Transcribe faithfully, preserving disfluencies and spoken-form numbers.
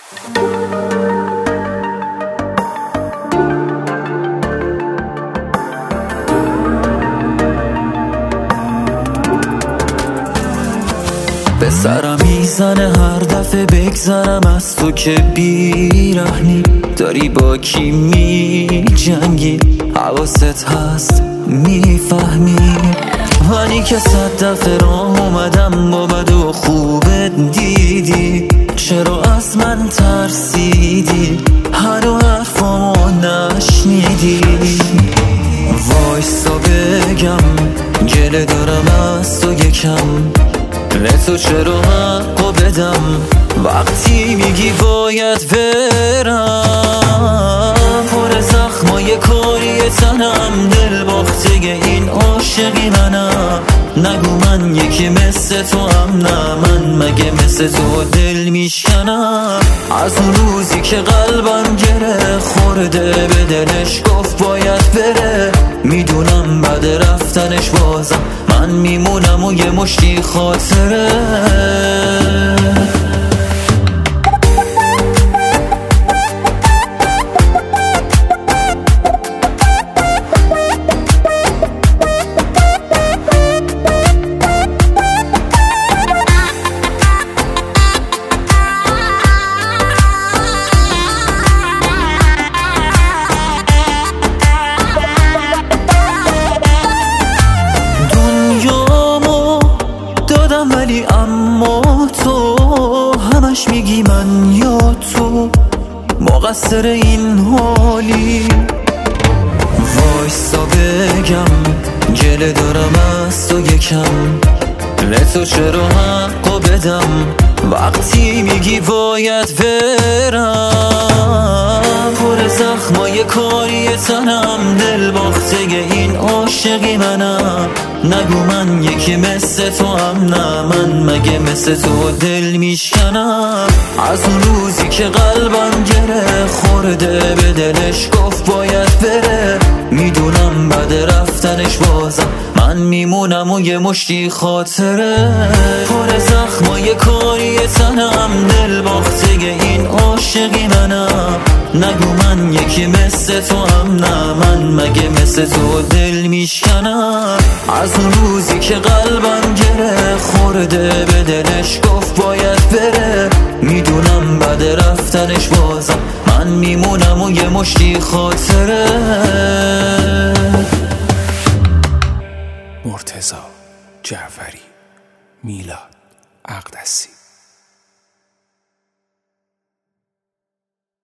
به سرم میزنه هر دفعه بگذرم از تو که بیرحمی داری با کی می جنگی، حواست هست میفهمی منی که صد دفعه راه اومدم با بد و خوبت دیدی، چرا از من ترسیدی هنو حرفامو نشنیدی؟ وایسا بگم گله دارم از تو یکم، به تو چرا حقو بدم وقتی میگی باید برم؟ پر زخمای کاری تنم، دل باخته این عاشقی منم، نگو من یکی مثل تو هم نه، من مگه مثل تو دل میشکنم؟ از اون روزی که قلبم گره خورده به دلش گفت باید بره، میدونم بعد رفتنش بازم من میمونم و یه مشتی خاطره. ولی اما تو همش میگی من یا تو مقصر این حالی. وایسا بگم گله دارم از تو یکم، به تو چرا حقو بدم وقتی میگی باید برم؟ پر زخمای کاری تنم، دل باخته این عاشقی منم، نگو من یکی مثل تو هم نه، من مگه مثل تو دل میشکنم؟ از اون روزی که قلبم گره خورده به دلش گفت باید بره، میدونم بعد رفتنش بازم من میمونم و یه مشتی خاطره. پر زخمای کاری تنم، دل باخته این عاشقی منم، نگو من یکی مثل تو هم نه، من مگه مثل تو دل میشکنم؟ از اون روزی که قلبم گره خورده به دلش گفت باید بره، میدونم بعد رفتنش بازم من میمونم و یه مشتی خاطره. مرتضی جعفری، میلاد اقدسی.